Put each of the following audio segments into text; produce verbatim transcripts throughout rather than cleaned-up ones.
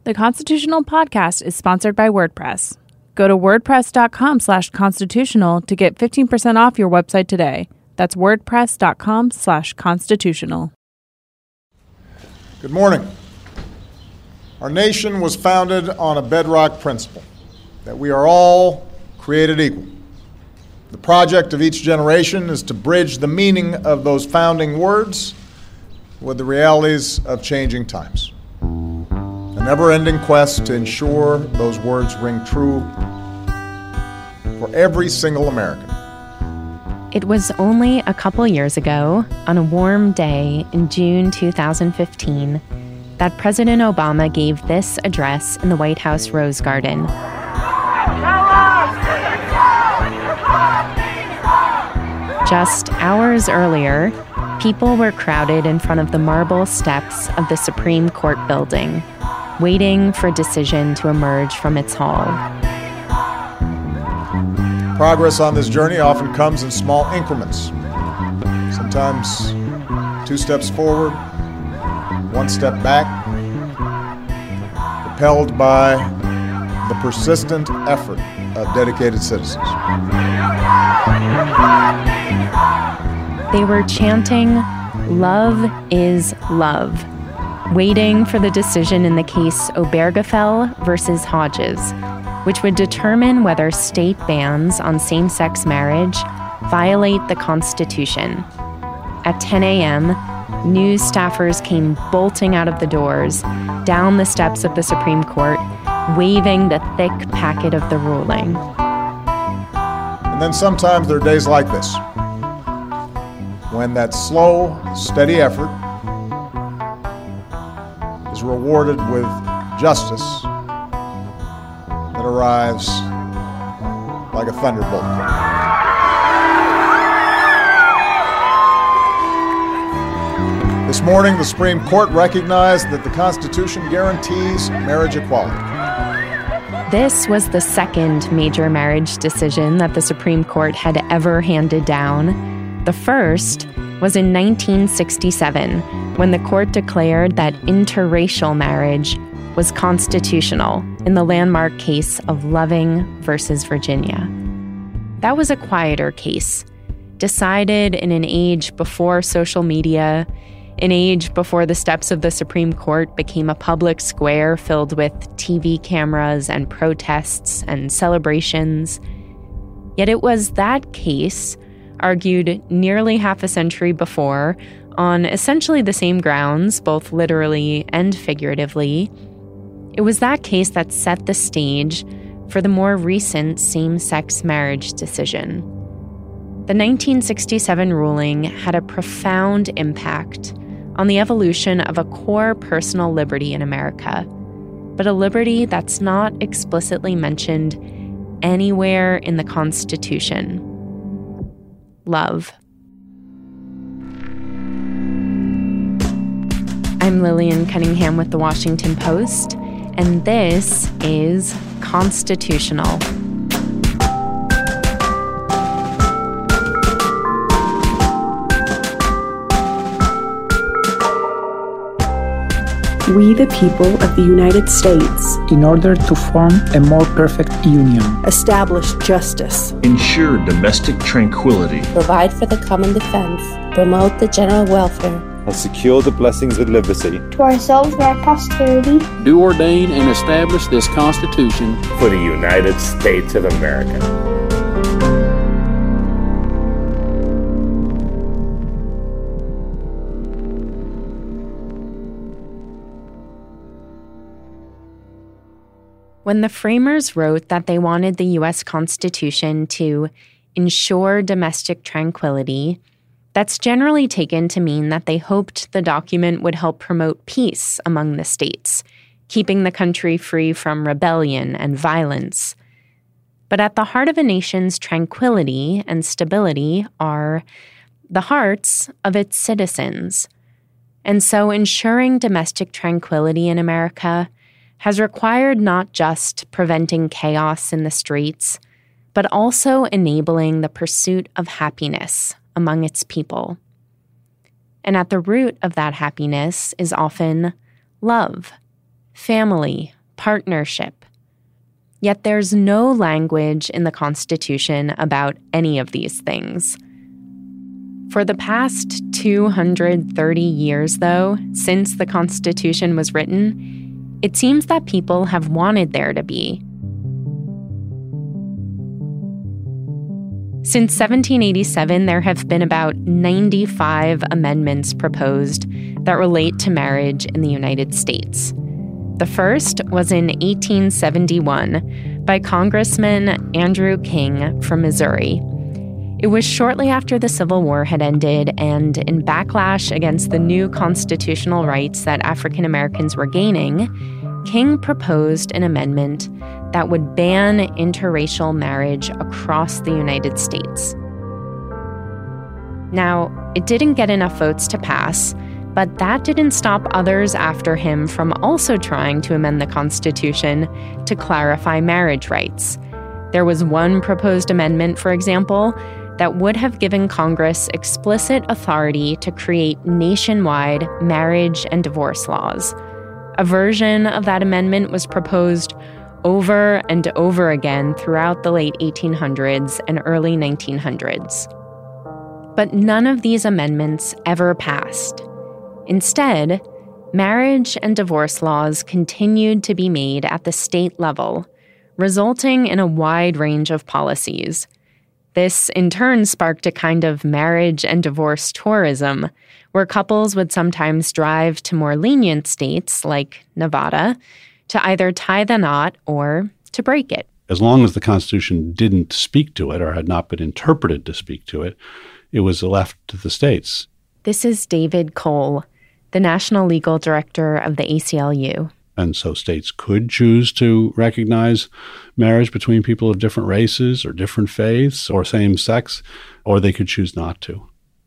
The Constitutional Podcast is sponsored by WordPress. Go to wordpress.com slash constitutional to get fifteen percent off your website today. That's wordpress.com slash constitutional. Good morning. Our nation was founded on a bedrock principle that we are all created equal. The project of each generation is to bridge the meaning of those founding words with the realities of changing times. A never-ending quest to ensure those words ring true for every single American. It was only a couple years ago, on a warm day in June two thousand fifteen, that President Obama gave this address in the White House Rose Garden. Just hours earlier, people were crowded in front of the marble steps of the Supreme Court building, waiting for a decision to emerge from its hall. Progress on this journey often comes in small increments. Sometimes two steps forward, one step back, propelled by the persistent effort of dedicated citizens. They were chanting, "Love is love," waiting for the decision in the case Obergefell versus Hodges, which would determine whether state bans on same-sex marriage violate the Constitution. At ten a.m., news staffers came bolting out of the doors, down the steps of the Supreme Court, waving the thick packet of the ruling. And then sometimes there are days like this, when that slow, steady effort is rewarded with justice that arrives like a thunderbolt. This morning, the Supreme Court recognized that the Constitution guarantees marriage equality. This was the second major marriage decision that the Supreme Court had ever handed down. The first was in nineteen sixty-seven, when the court declared that interracial marriage was constitutional in the landmark case of Loving versus Virginia. That was a quieter case, decided in an age before social media, an age before the steps of the Supreme Court became a public square filled with T V cameras and protests and celebrations. Yet it was that case, argued nearly half a century before, on essentially the same grounds, both literally and figuratively. It was that case that set the stage for the more recent same-sex marriage decision. The nineteen sixty-seven ruling had a profound impact on the evolution of a core personal liberty in America, but a liberty that's not explicitly mentioned anywhere in the Constitution. Love. I'm Lillian Cunningham with The Washington Post, and this is Constitutional. We the people of the United States, in order to form a more perfect union, establish justice, ensure domestic tranquility, provide for the common defense, promote the general welfare, and secure the blessings of liberty to ourselves and our posterity, do ordain and establish this Constitution for the United States of America. When the framers wrote that they wanted the U S Constitution to ensure domestic tranquility, that's generally taken to mean that they hoped the document would help promote peace among the states, keeping the country free from rebellion and violence. But at the heart of a nation's tranquility and stability are the hearts of its citizens. And so ensuring domestic tranquility in America has required not just preventing chaos in the streets, but also enabling the pursuit of happiness among its people. And at the root of that happiness is often love, family, partnership. Yet there's no language in the Constitution about any of these things. For the past two hundred thirty years, though, since the Constitution was written, it seems that people have wanted there to be. Since seventeen eighty-seven, there have been about ninety-five amendments proposed that relate to marriage in the United States. The first was in eighteen seventy-one by Congressman Andrew King from Missouri. It was shortly after the Civil War had ended and in backlash against the new constitutional rights that African Americans were gaining, King proposed an amendment that would ban interracial marriage across the United States. Now, it didn't get enough votes to pass, but that didn't stop others after him from also trying to amend the Constitution to clarify marriage rights. There was one proposed amendment, for example, that would have given Congress explicit authority to create nationwide marriage and divorce laws. A version of that amendment was proposed over and over again throughout the late eighteen hundreds and early nineteen hundreds. But none of these amendments ever passed. Instead, marriage and divorce laws continued to be made at the state level, resulting in a wide range of policies. This, in turn, sparked a kind of marriage and divorce tourism, where couples would sometimes drive to more lenient states, like Nevada, to either tie the knot or to break it. As long as the Constitution didn't speak to it or had not been interpreted to speak to it, it was left to the states. This is David Cole, the National Legal Director of the A C L U. And so states could choose to recognize marriage between people of different races or different faiths or same sex, or they could choose not to.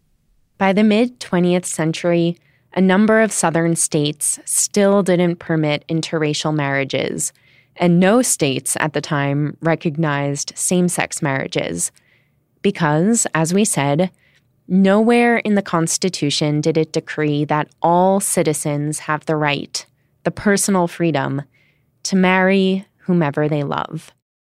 By the mid-twentieth century, a number of southern states still didn't permit interracial marriages, and no states at the time recognized same-sex marriages. Because, as we said, nowhere in the Constitution did it decree that all citizens have the right, the personal freedom, to marry whomever they love.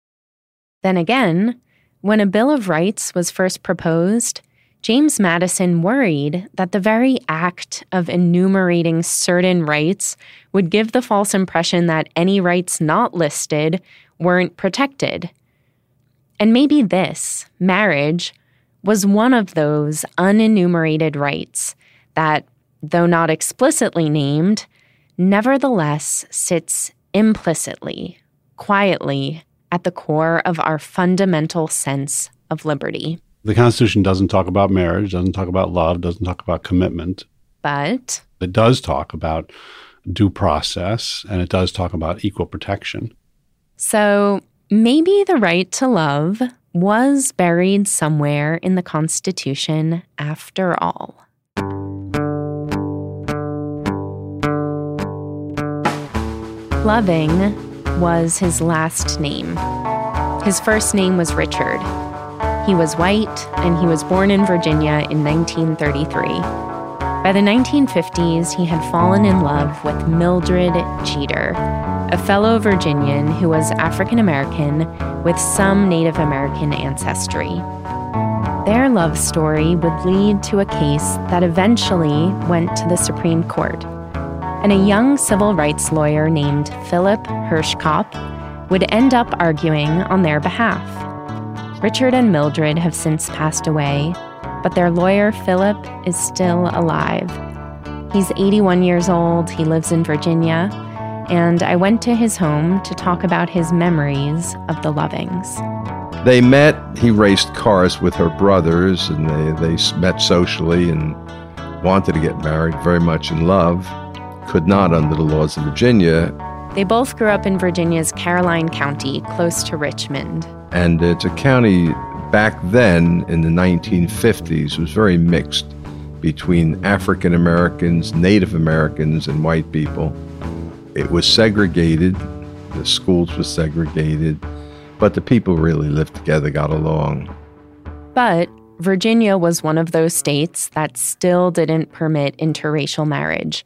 Then again, when a Bill of Rights was first proposed, James Madison worried that the very act of enumerating certain rights would give the false impression that any rights not listed weren't protected. And maybe this, marriage, was one of those unenumerated rights that, though not explicitly named, nevertheless sits implicitly, quietly, at the core of our fundamental sense of liberty. The Constitution doesn't talk about marriage, doesn't talk about love, doesn't talk about commitment. But it does talk about due process, and it does talk about equal protection. So maybe the right to love was buried somewhere in the Constitution after all. Loving was his last name. His first name was Richard. He was white, and he was born in Virginia in nineteen thirty-three. By the nineteen fifties, he had fallen in love with Mildred Jeter, a fellow Virginian who was African American with some Native American ancestry. Their love story would lead to a case that eventually went to the Supreme Court, and a young civil rights lawyer named Philip Hirschkopf would end up arguing on their behalf. Richard and Mildred have since passed away, but their lawyer, Philip, is still alive. He's eighty-one years old, he lives in Virginia, and I went to his home to talk about his memories of the Lovings. They met, he raced cars with her brothers, and they, they met socially and wanted to get married, very much in love, could not under the laws of Virginia. They both grew up in Virginia's Caroline County, close to Richmond. And it's a county back then in the nineteen fifties was very mixed between African Americans, Native Americans, and white people. It was segregated, the schools were segregated, but the people really lived together, got along. But Virginia was one of those states that still didn't permit interracial marriage.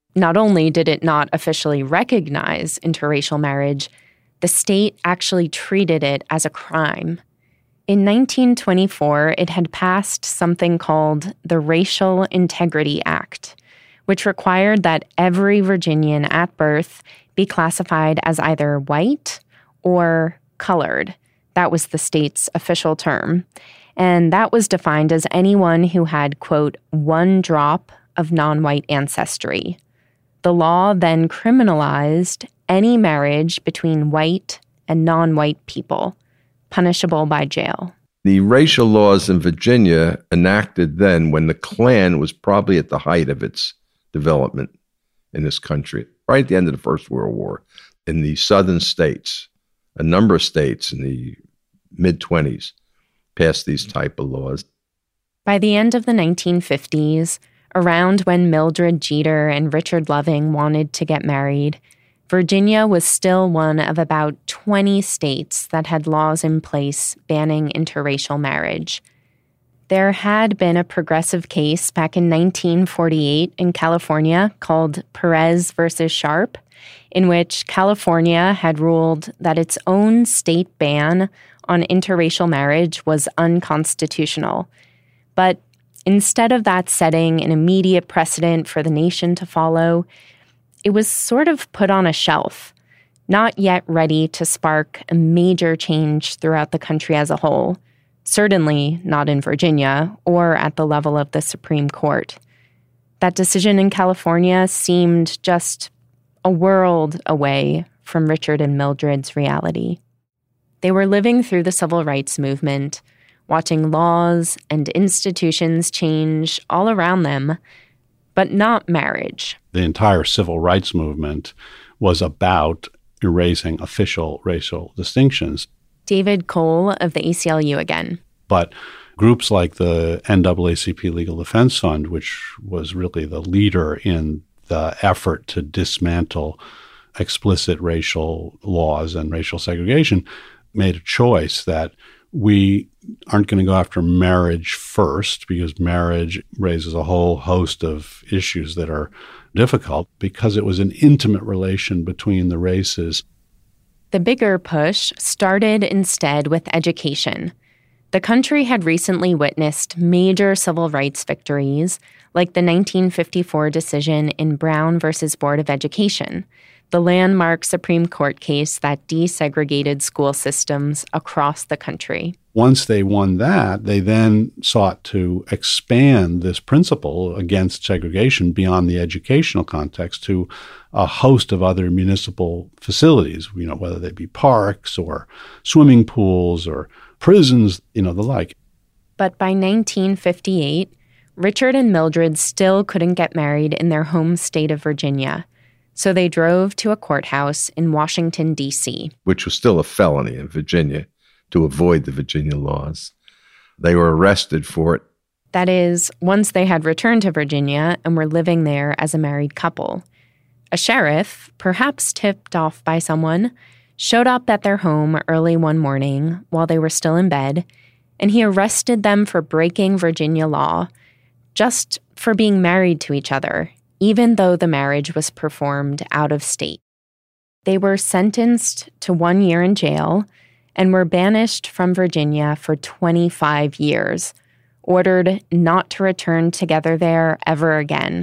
Not only did it not officially recognize interracial marriage, the state actually treated it as a crime. In nineteen twenty-four, it had passed something called the Racial Integrity Act, which required that every Virginian at birth be classified as either white or colored. That was the state's official term. And that was defined as anyone who had, quote, one drop of non-white ancestry. The law then criminalized any marriage between white and non-white people, punishable by jail. The racial laws in Virginia enacted then when the Klan was probably at the height of its development in this country, right at the end of the First World War, in the southern states. A number of states in the mid-twenties passed these type of laws. By the end of the nineteen fifties, around when Mildred Jeter and Richard Loving wanted to get married, Virginia was still one of about twenty states that had laws in place banning interracial marriage. There had been a progressive case back in nineteen forty-eight in California called Perez versus Sharp, in which California had ruled that its own state ban on interracial marriage was unconstitutional. But instead of that setting an immediate precedent for the nation to follow, it was sort of put on a shelf, not yet ready to spark a major change throughout the country as a whole, certainly not in Virginia or at the level of the Supreme Court. That decision in California seemed just a world away from Richard and Mildred's reality. They were living through the civil rights movement, watching laws and institutions change all around them, but not marriage. The entire civil rights movement was about erasing official racial distinctions. David Cole of the A C L U again. But groups like the N double A C P Legal Defense Fund, which was really the leader in the effort to dismantle explicit racial laws and racial segregation, made a choice that we aren't going to go after marriage first, because marriage raises a whole host of issues that are difficult, because it was an intimate relation between the races. The bigger push started instead with education. The country had recently witnessed major civil rights victories, like the nineteen fifty-four decision in Brown versus Board of Education, the landmark Supreme Court case that desegregated school systems across the country. Once they won that, they then sought to expand this principle against segregation beyond the educational context to a host of other municipal facilities, you know, whether they be parks or swimming pools or prisons, you know, the like. But by nineteen fifty-eight, Richard and Mildred still couldn't get married in their home state of Virginia. So they drove to a courthouse in Washington, D C, which was still a felony in Virginia, to avoid the Virginia laws. They were arrested for it. That is, once they had returned to Virginia and were living there as a married couple. A sheriff, perhaps tipped off by someone, showed up at their home early one morning while they were still in bed, and he arrested them for breaking Virginia law, just for being married to each other, even though the marriage was performed out of state. They were sentenced to one year in jail and were banished from Virginia for twenty-five years, ordered not to return together there ever again.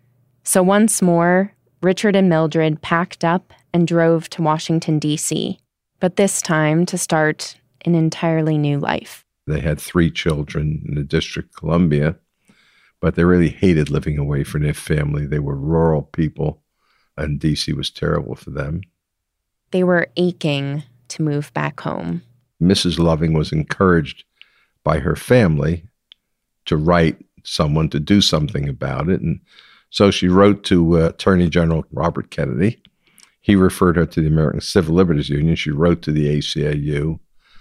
So once more, Richard and Mildred packed up and drove to Washington, D C, but this time to start an entirely new life. They had three children in the District of Columbia, but they really hated living away from their family. They were rural people, and D C was terrible for them. They were aching to move back home. Missus Loving was encouraged by her family to write someone to do something about it, and so she wrote to uh, Attorney General Robert Kennedy. He referred her to the American Civil Liberties Union. She wrote to the A C L U,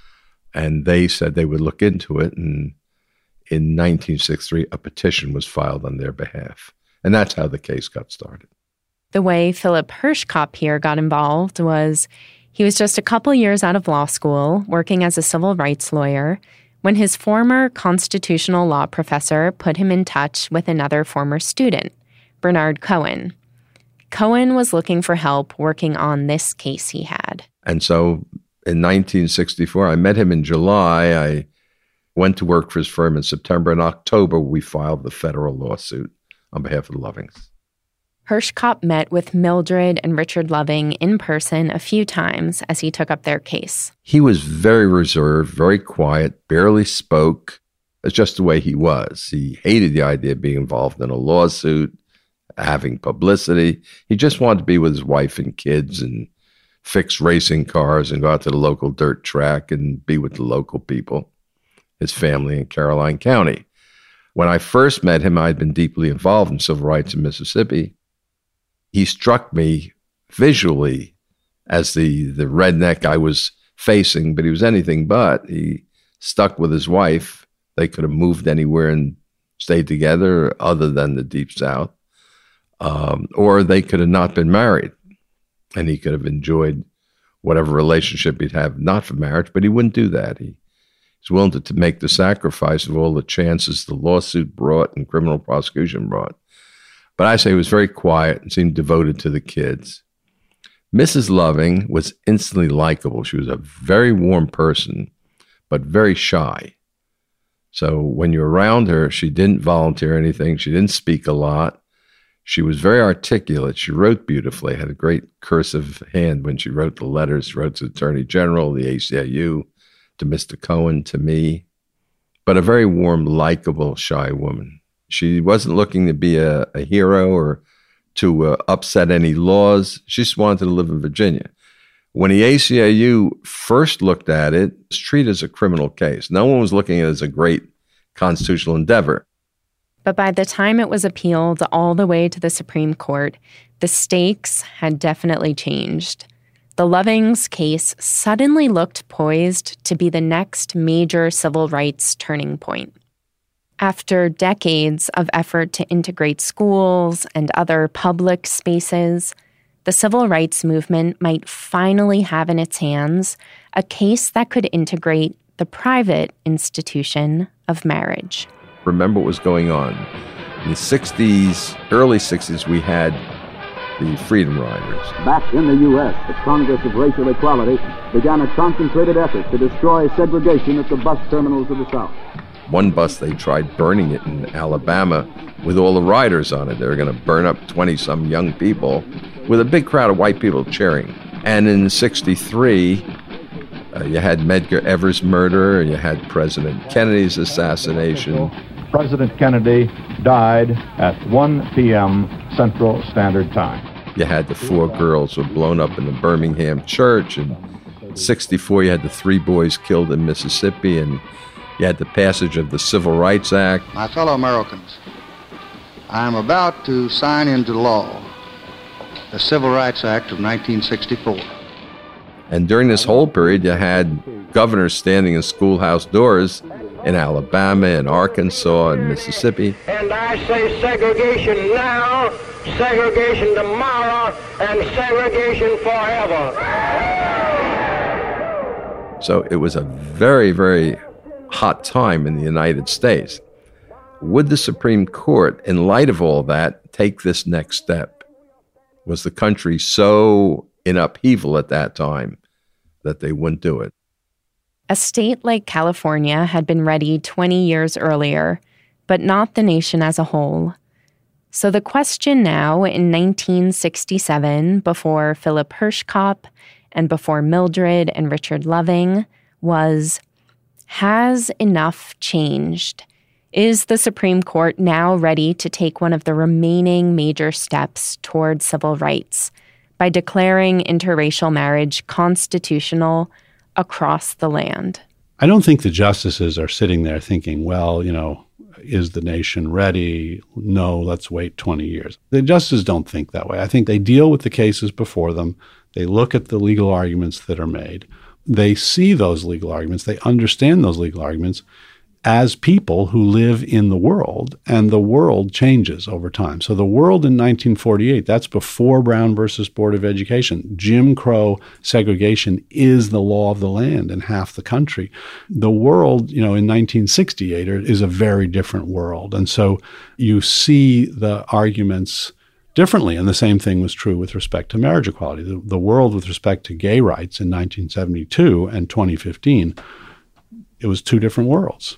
and they said they would look into it, and in nineteen sixty-three, a petition was filed on their behalf. And that's how the case got started. The way Philip Hirschkopf here got involved was he was just a couple years out of law school, working as a civil rights lawyer, when his former constitutional law professor put him in touch with another former student, Bernard Cohen. Cohen was looking for help working on this case he had. And so in nineteen sixty-four, I met him in July. I went to work for his firm in September. In October, we filed the federal lawsuit on behalf of the Lovings. Hirschkopf met with Mildred and Richard Loving in person a few times as he took up their case. He was very reserved, very quiet, barely spoke. It's just the way he was. He hated the idea of being involved in a lawsuit, having publicity. He just wanted to be with his wife and kids and fix racing cars and go out to the local dirt track and be with the local people, his family in Caroline County. When I first met him, I'd been deeply involved in civil rights in Mississippi. He struck me visually as the, the redneck I was facing, but he was anything but. He stuck with his wife. They could have moved anywhere and stayed together other than the Deep South. Um, or they could have not been married, and he could have enjoyed whatever relationship he'd have not for marriage, but he wouldn't do that. He was willing to, to make the sacrifice of all the chances the lawsuit brought and criminal prosecution brought. But I say he was very quiet and seemed devoted to the kids. Missus Loving was instantly likable. She was a very warm person, but very shy. So when you're around her, she didn't volunteer anything. She didn't speak a lot. She was very articulate. She wrote beautifully, had a great cursive hand when she wrote the letters. She wrote to the Attorney General, the A C L U, to Mister Cohen, to me. But a very warm, likable, shy woman. She wasn't looking to be a, a hero or to uh, upset any laws. She just wanted to live in Virginia. When the A C L U first looked at it, it was treated as a criminal case. No one was looking at it as a great constitutional endeavor. But by the time it was appealed all the way to the Supreme Court, the stakes had definitely changed. The Lovings case suddenly looked poised to be the next major civil rights turning point. After decades of effort to integrate schools and other public spaces, the civil rights movement might finally have in its hands a case that could integrate the private institution of marriage. Remember what was going on. In the sixties, early sixties, we had the Freedom Riders. Back in the U S, the Congress of Racial Equality began a concentrated effort to destroy segregation at the bus terminals of the South. One bus, they tried burning it in Alabama with all the riders on it. They were going to burn up twenty-some young people with a big crowd of white people cheering. And in sixty-three, uh, you had Medgar Evers' murder, you had President Kennedy's assassination. President Kennedy died at one p.m. Central Standard Time. You had the four girls who were blown up in the Birmingham church. In sixty-four, you had the three boys killed in Mississippi, and you had the passage of the Civil Rights Act. My fellow Americans, I am about to sign into law the Civil Rights Act of nineteen sixty-four. And during this whole period, you had governors standing in schoolhouse doors in Alabama and Arkansas and Mississippi. And I say segregation now, segregation tomorrow, and segregation forever. So it was a very, very hot time in the United States. Would the Supreme Court, in light of all that, take this next step? Was the country so in upheaval at that time that they wouldn't do it? A state like California had been ready twenty years earlier, but not the nation as a whole. So the question now in nineteen sixty-seven, before Philip Hirschkopf and before Mildred and Richard Loving, was, has enough changed? Is the Supreme Court now ready to take one of the remaining major steps toward civil rights by declaring interracial marriage constitutional across the land? I don't think the justices are sitting there thinking, well, you know, is the nation ready? No, let's wait twenty years. The justices don't think that way. I think they deal with the cases before them. They look at the legal arguments that are made. They see those legal arguments. They understand those legal arguments as people who live in the world, and the world changes over time. So the world in nineteen forty-eight, that's before Brown versus Board of Education. Jim Crow segregation is the law of the land in half the country. The world, you know, in nineteen sixty-eight is a very different world. And so you see the arguments differently. And the same thing was true with respect to marriage equality. The, the world with respect to gay rights in nineteen seventy-two and twenty fifteen, it was two different worlds.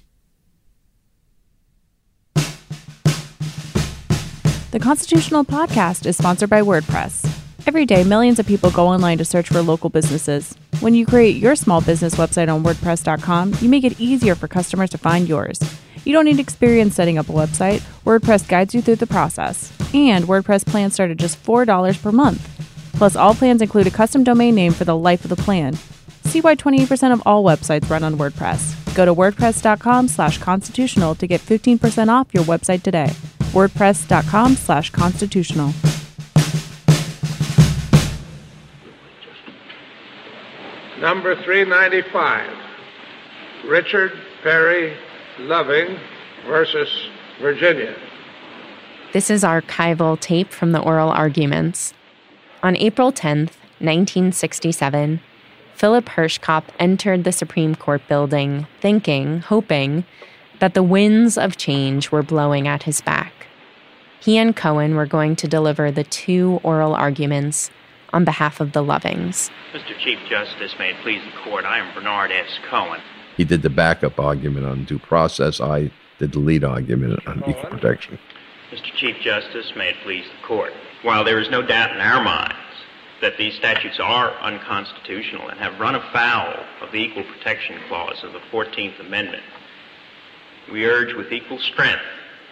The Constitutional Podcast is sponsored by WordPress. Every day, millions of people go online to search for local businesses. When you create your small business website on WordPress dot com, you make it easier for customers to find yours. You don't need experience setting up a website. WordPress guides you through the process. And WordPress plans start at just four dollars per month. Plus, all plans include a custom domain name for the life of the plan. See why twenty-eight percent of all websites run on WordPress. Go to WordPress dot com slash constitutional to get fifteen percent off your website today. WordPress dot com slash constitutional. Number three ninety-five, Richard Perry Loving versus Virginia. This is archival tape from the oral arguments. On April tenth, nineteen sixty-seven, Philip Hirschkopf entered the Supreme Court building thinking, hoping, that the winds of change were blowing at his back. He and Cohen were going to deliver the two oral arguments on behalf of the Lovings. Mister Chief Justice, may it please the court, I am Bernard S. Cohen. He did the backup argument on due process. I did the lead argument on equal protection. Mister Chief Justice, may it please the court. While there is no doubt in our minds that these statutes are unconstitutional and have run afoul of the Equal Protection Clause of the fourteenth Amendment, we urge with equal strength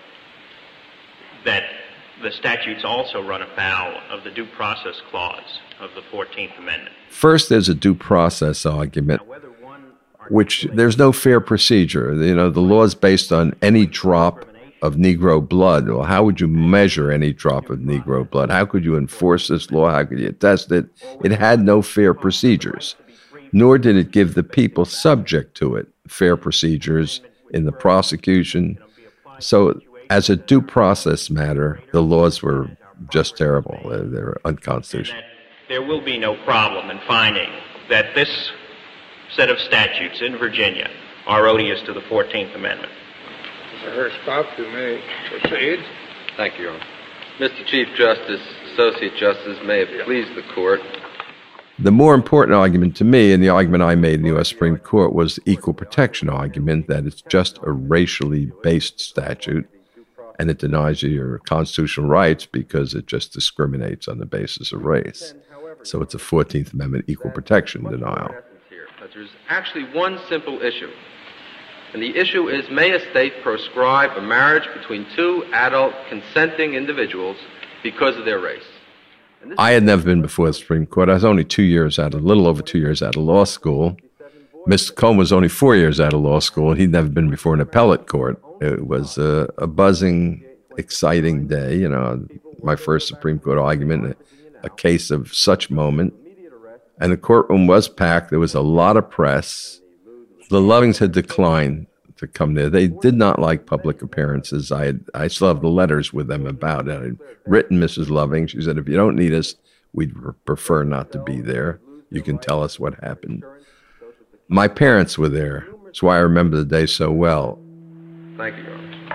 that the statutes also run afoul of the Due Process Clause of the fourteenth Amendment. First, there's a due process argument, which there's no fair procedure. You know, the law is based on any drop of Negro blood. Well, how would you measure any drop of Negro blood? How could you enforce this law? How could you test it? It had no fair procedures, nor did it give the people subject to it fair procedures in the prosecution. So as a due process matter, the laws were just terrible. They were unconstitutional. There will be no problem in finding that this set of statutes in Virginia are odious to the fourteenth Amendment. Mister Hirschkopf, you may proceed. Thank you, Your Honor. Mister Chief Justice, Associate Justice, may it please the court. The more important argument to me, and the argument I made in the U S Supreme Court, was the equal protection argument, that it's just a racially based statute, and it denies you your constitutional rights because it just discriminates on the basis of race. So it's a fourteenth Amendment equal protection denial. There's actually one simple issue. And the issue is, may a state proscribe a marriage between two adult consenting individuals because of their race? I had never been before the Supreme Court. I was only two years out, a little over two years out of law school. Mister Cohen was only four years out of law school, and he'd never been before an appellate court. It was a, a buzzing, exciting day. You know, my first Supreme Court argument, a, a case of such moment. And the courtroom was packed. There was a lot of press. The Lovings had declined to come there. They did not like public appearances. I had, I still have the letters with them about it. I had written Missus Loving. She said, if you don't need us, we'd prefer not to be there. You can tell us what happened. My parents were there. That's why I remember the day so well. Thank you, Your Honor.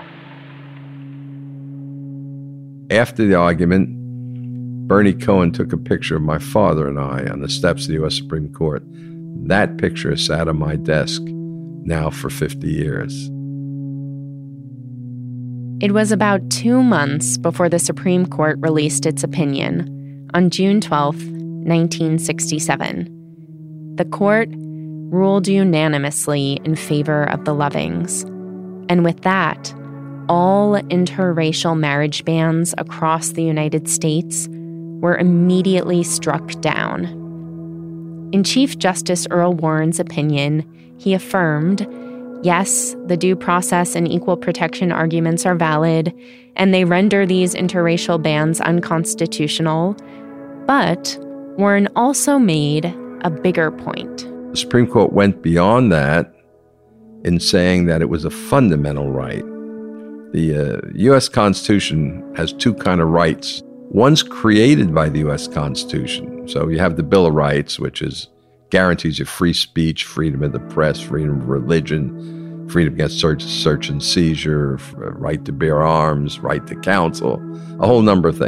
After the argument, Bernie Cohen took a picture of my father and I on the steps of the U S Supreme Court. That picture sat on my desk now for fifty years. It was about two months before the Supreme Court released its opinion on June twelfth, nineteen sixty-seven. The court ruled unanimously in favor of the Lovings. And with that, all interracial marriage bans across the United States were immediately struck down. In Chief Justice Earl Warren's opinion, he affirmed, yes, the due process and equal protection arguments are valid, and they render these interracial bans unconstitutional, but Warren also made a bigger point. The Supreme Court went beyond that in saying that it was a fundamental right. The uh, U S Constitution has two kind of rights. One's created by the U S Constitution. So you have the Bill of Rights, which is guarantees you free speech, freedom of the press, freedom of religion, freedom against search, search and seizure, right to bear arms, right to counsel, a whole number of things.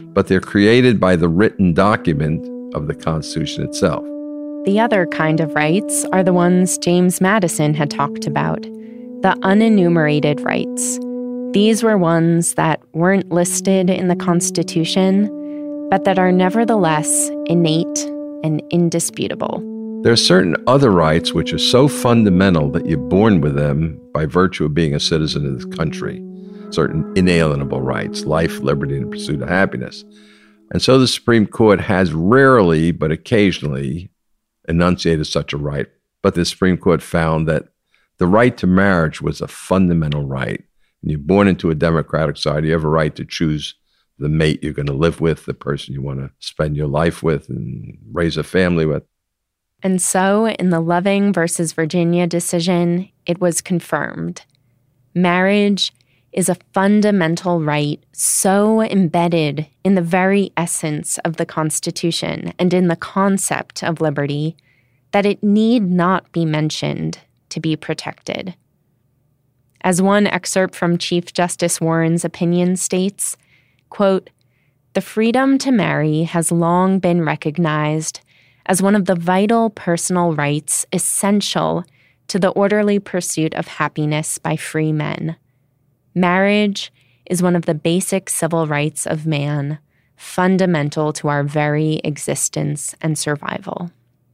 but they're created by the written document of the Constitution itself. The other kind of rights are the ones James Madison had talked about, the unenumerated rights. These were ones that weren't listed in the Constitution, but that are nevertheless innate and indisputable. There are certain other rights which are so fundamental that you're born with them by virtue of being a citizen of this country. Certain inalienable rights, life, liberty, and the pursuit of happiness. And so the Supreme Court has rarely, but occasionally, enunciated such a right. But the Supreme Court found that the right to marriage was a fundamental right. When you're born into a democratic society, you have a right to choose the mate you're going to live with, the person you want to spend your life with and raise a family with. And so, in the Loving versus Virginia decision, it was confirmed. Marriage is a fundamental right so embedded in the very essence of the Constitution and in the concept of liberty that it need not be mentioned to be protected. As one excerpt from Chief Justice Warren's opinion states, quote, "The freedom to marry has long been recognized as one of the vital personal rights essential to the orderly pursuit of happiness by free men. Marriage is one of the basic civil rights of man, fundamental to our very existence and survival."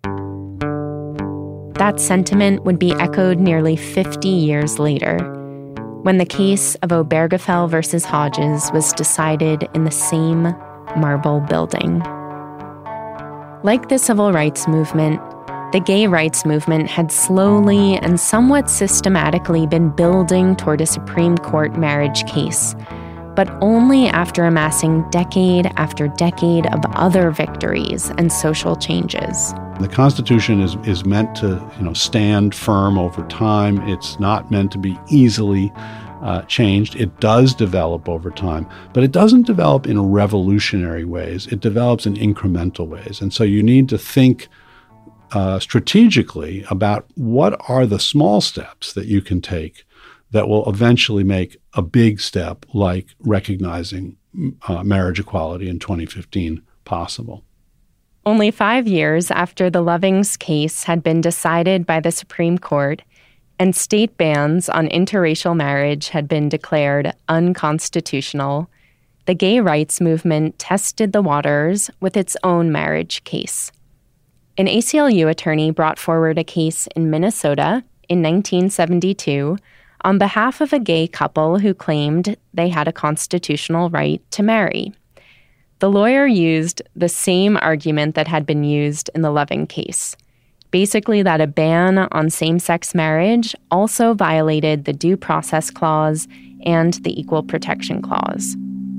That sentiment would be echoed nearly fifty years later, when the case of Obergefell versus Hodges was decided in the same marble building. Like the civil rights movement, the gay rights movement had slowly and somewhat systematically been building toward a Supreme Court marriage case, but only after amassing decade after decade of other victories and social changes. The Constitution is, is meant to, you know, stand firm over time. It's not meant to be easily uh, changed. It does develop over time, but it doesn't develop in revolutionary ways. It develops in incremental ways. And so you need to think uh, strategically about what are the small steps that you can take that will eventually make a big step like recognizing uh, marriage equality in twenty fifteen possible. Only five years after the Lovings case had been decided by the Supreme Court and state bans on interracial marriage had been declared unconstitutional, the gay rights movement tested the waters with its own marriage case. An A C L U attorney brought forward a case in Minnesota in nineteen seventy-two on behalf of a gay couple who claimed they had a constitutional right to marry. The lawyer used the same argument that had been used in the Loving case, basically that a ban on same-sex marriage also violated the Due Process Clause and the Equal Protection Clause.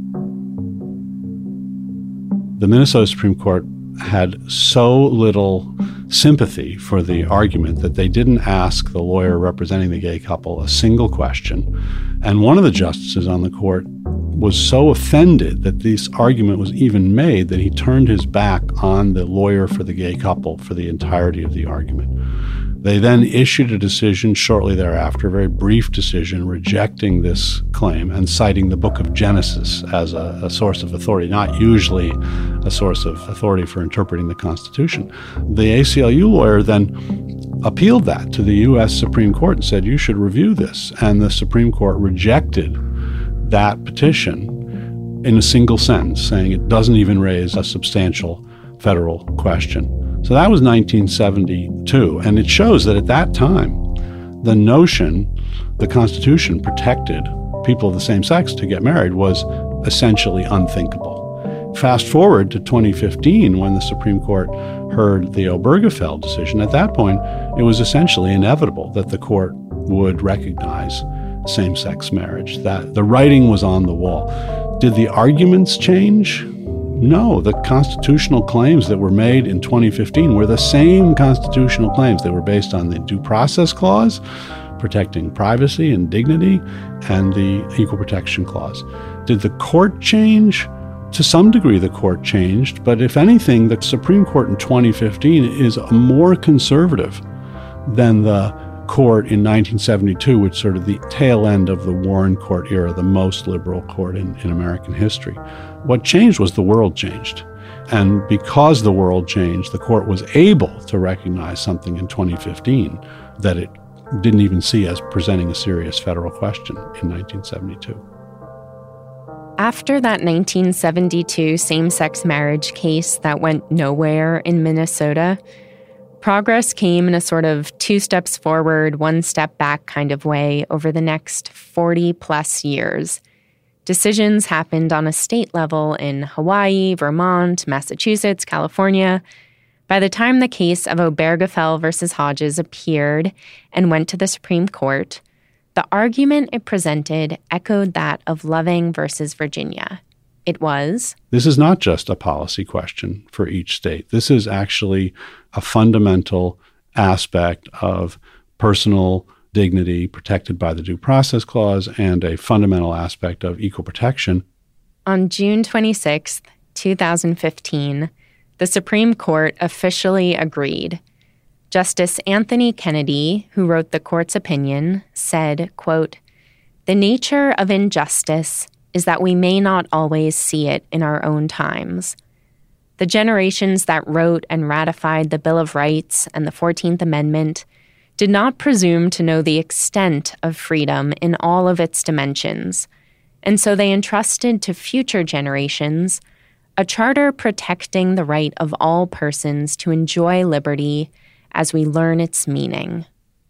The Minnesota Supreme Court had so little sympathy for the argument that they didn't ask the lawyer representing the gay couple a single question. And one of the justices on the court was so offended that this argument was even made that he turned his back on the lawyer for the gay couple for the entirety of the argument. They then issued a decision shortly thereafter, a very brief decision, rejecting this claim and citing the Book of Genesis as a, a source of authority, not usually a source of authority for interpreting the Constitution. The A C L U lawyer then appealed that to the U S Supreme Court and said, you should review this. And the Supreme Court rejected that petition in a single sentence, saying it doesn't even raise a substantial federal question. So that was nineteen seventy-two, and it shows that at that time, the notion the Constitution protected people of the same sex to get married was essentially unthinkable. Fast forward to twenty fifteen, when the Supreme Court heard the Obergefell decision. At that point, it was essentially inevitable that the court would recognize same-sex marriage, that the writing was on the wall. Did the arguments change? No, the constitutional claims that were made in twenty fifteen were the same constitutional claims. They were based on the Due Process Clause, protecting privacy and dignity, and the Equal Protection Clause. Did the court change? To some degree, the court changed, but if anything, the Supreme Court in twenty fifteen is more conservative than the court in nineteen seventy-two, which sort of the tail end of the Warren Court era, the most liberal court in, in American history. What changed was the world changed. And because the world changed, the court was able to recognize something in twenty fifteen that it didn't even see as presenting a serious federal question in nineteen seventy-two. After that nineteen seventy-two same-sex marriage case that went nowhere in Minnesota, progress came in a sort of two steps forward, one step back kind of way over the next forty plus years. Decisions happened on a state level in Hawaii, Vermont, Massachusetts, California. By the time the case of Obergefell versus Hodges appeared and went to the Supreme Court, the argument it presented echoed that of Loving versus Virginia. It was, this is not just a policy question for each state. This is actually a fundamental aspect of personal dignity protected by the Due Process Clause and a fundamental aspect of equal protection. On June twenty-sixth, twenty fifteen, the Supreme Court officially agreed. Justice Anthony Kennedy, who wrote the court's opinion, said, quote, "The nature of injustice is that we may not always see it in our own times. The generations that wrote and ratified the Bill of Rights and the fourteenth Amendment did not presume to know the extent of freedom in all of its dimensions, and so they entrusted to future generations a charter protecting the right of all persons to enjoy liberty as we learn its meaning."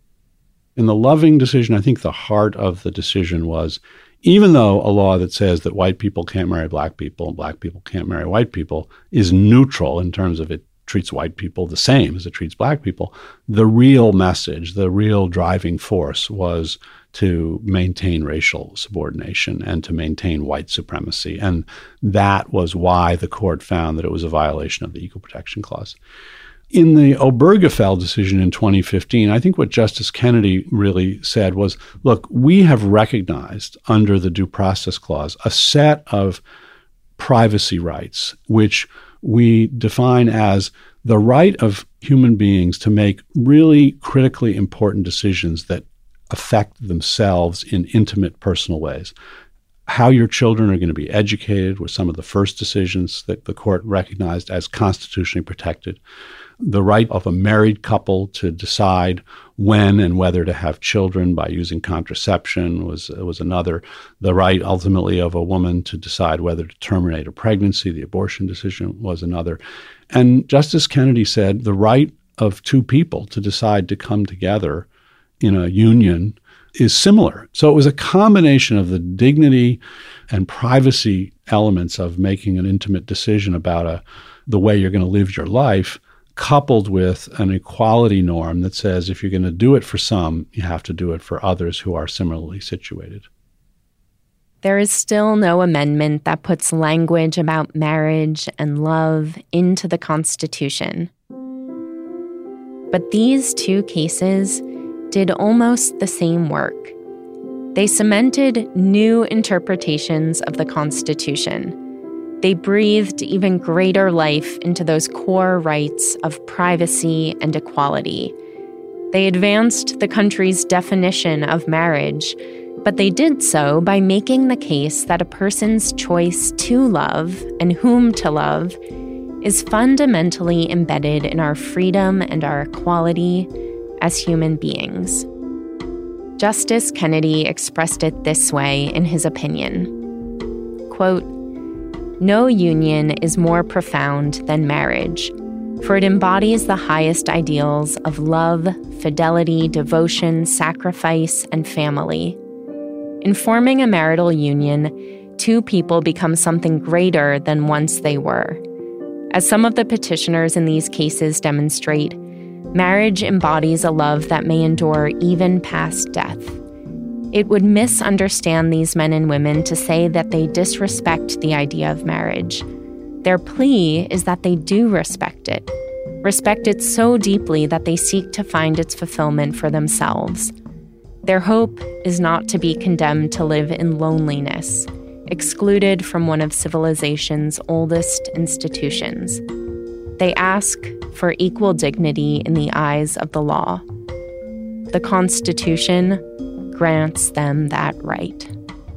In the Loving decision, I think the heart of the decision was, even though a law that says that white people can't marry black people and black people can't marry white people is neutral in terms of it treats white people the same as it treats black people, the real message, the real driving force was to maintain racial subordination and to maintain white supremacy. And that was why the court found that it was a violation of the Equal Protection Clause. In the Obergefell decision in twenty fifteen, I think what Justice Kennedy really said was, look, we have recognized under the Due Process Clause a set of privacy rights, which we define as the right of human beings to make really critically important decisions that affect themselves in intimate, personal ways. How your children are going to be educated were some of the first decisions that the court recognized as constitutionally protected. The right of a married couple to decide when and whether to have children by using contraception was was another. The right ultimately of a woman to decide whether to terminate a pregnancy, the abortion decision, was another. And Justice Kennedy said the right of two people to decide to come together in a union is similar. So it was a combination of the dignity and privacy elements of making an intimate decision about a, the way you're going to live your life, coupled with an equality norm that says if you're going to do it for some, you have to do it for others who are similarly situated. There is still no amendment that puts language about marriage and love into the Constitution. But these two cases did almost the same work. They cemented new interpretations of the Constitution. They breathed even greater life into those core rights of privacy and equality. They advanced the country's definition of marriage, but they did so by making the case that a person's choice to love and whom to love is fundamentally embedded in our freedom and our equality as human beings. Justice Kennedy expressed it this way in his opinion, quote, "No union is more profound than marriage, for it embodies the highest ideals of love, fidelity, devotion, sacrifice, and family. In forming a marital union, two people become something greater than once they were. As some of the petitioners in these cases demonstrate, marriage embodies a love that may endure even past death. It would misunderstand these men and women to say that they disrespect the idea of marriage. Their plea is that they do respect it, respect it so deeply that they seek to find its fulfillment for themselves. Their hope is not to be condemned to live in loneliness, excluded from one of civilization's oldest institutions. They ask for equal dignity in the eyes of the law. the Constitution grants them that right.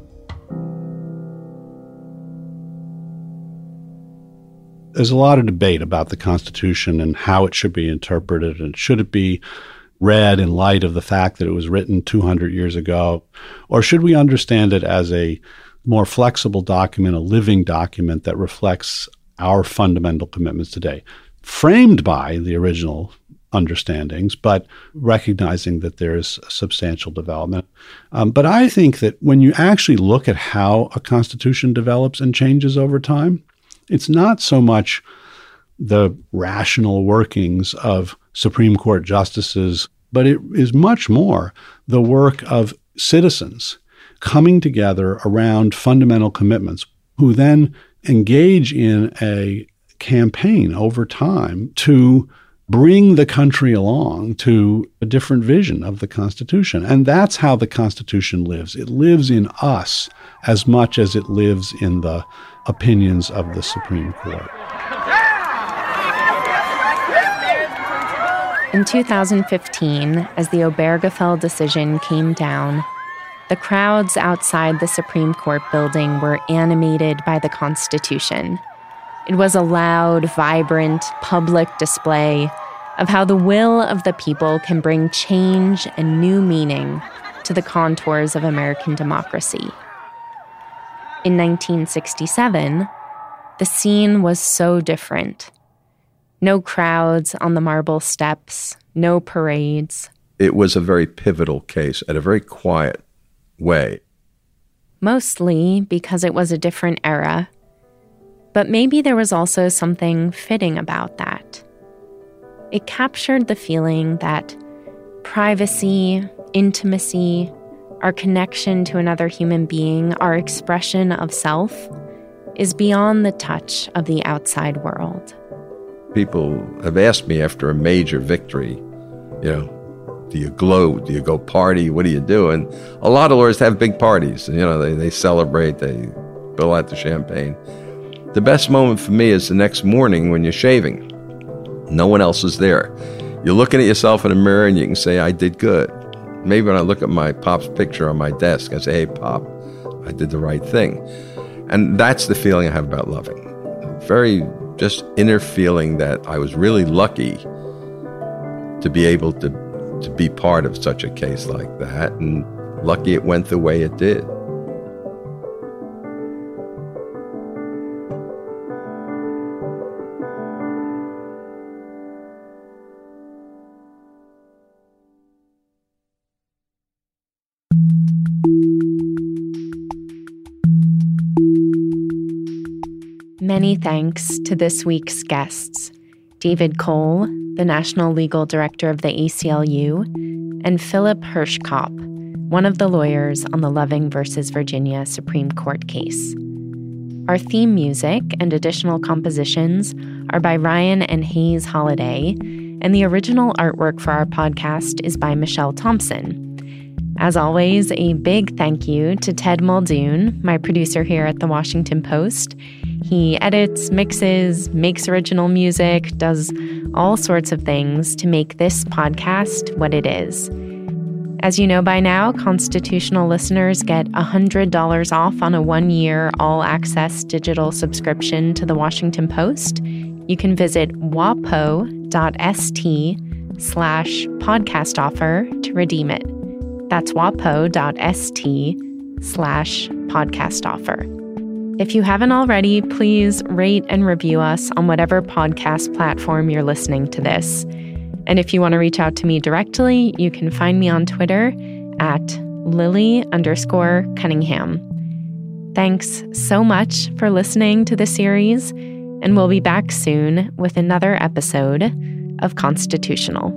There's a lot of debate about the Constitution and how it should be interpreted, and should it be read in light of the fact that it was written two hundred years ago, or should we understand it as a more flexible document, a living document that reflects our fundamental commitments today, framed by the original understandings, but recognizing that there is substantial development. Um, but I think that when you actually look at how a constitution develops and changes over time, it's not so much the rational workings of Supreme Court justices, but it is much more the work of citizens coming together around fundamental commitments, who then engage in a campaign over time to bring the country along to a different vision of the Constitution. And that's how the Constitution lives. It lives in us as much as it lives in the opinions of the Supreme Court. In two thousand fifteen, as the Obergefell decision came down, the crowds outside the Supreme Court building were animated by the Constitution. It was a loud, vibrant, public display of how the will of the people can bring change and new meaning to the contours of American democracy. In nineteen sixty-seven, the scene was so different. No crowds on the marble steps, no parades. It was a very pivotal case at a very quiet way. Mostly because it was a different era. But maybe there was also something fitting about that. It captured the feeling that privacy, intimacy, our connection to another human being, our expression of self, is beyond the touch of the outside world. People have asked me after a major victory, you know, do you gloat? Do you go party? What do you do? And a lot of lawyers have big parties. You know, they, they celebrate, they spill out the champagne. The best moment for me is the next morning when you're shaving. No one else is there. You're looking at yourself in a mirror and you can say, I did good. Maybe when I look at my pop's picture on my desk, I say, hey, Pop, I did the right thing. And that's the feeling I have about loving. Very just inner feeling that I was really lucky to be able to, to be part of such a case like that, and lucky it went the way it did. Many thanks to this week's guests, David Cole, the National Legal Director of the A C L U, and Philip Hirschkopf, one of the lawyers on the Loving versus Virginia Supreme Court case. Our theme music and additional compositions are by Ryan and Hayes Holiday, and the original artwork for our podcast is by Michelle Thompson. As always, a big thank you to Ted Muldoon, my producer here at The Washington Post. He edits, mixes, makes original music, does all sorts of things to make this podcast what it is. As you know by now, constitutional listeners get one hundred dollars off on a one-year all-access digital subscription to The Washington Post. You can visit wapo.st slash podcast offer to redeem it. That's wapo.st slash podcast offer. If you haven't already, please rate and review us on whatever podcast platform you're listening to this. And if you want to reach out to me directly, you can find me on Twitter at Lily underscore Cunningham. Thanks so much for listening to the series, and we'll be back soon with another episode of Constitutional.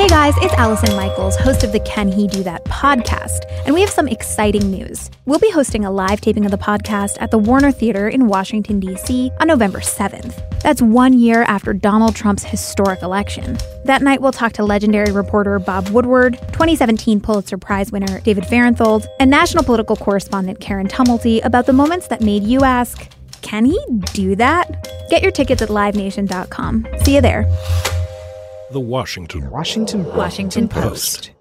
Hey guys, it's Allison Michaels, host of the Can He Do That podcast, and we have some exciting news. We'll be hosting a live taping of the podcast at the Warner Theater in Washington, D C on November seventh. That's one year after Donald Trump's historic election. That night, we'll talk to legendary reporter Bob Woodward, twenty seventeen Pulitzer Prize winner David Fahrenthold, and national political correspondent Karen Tumulty about the moments that made you ask, can he do that? Get your tickets at live nation dot com. See you there. The Washington Washington Washington Post.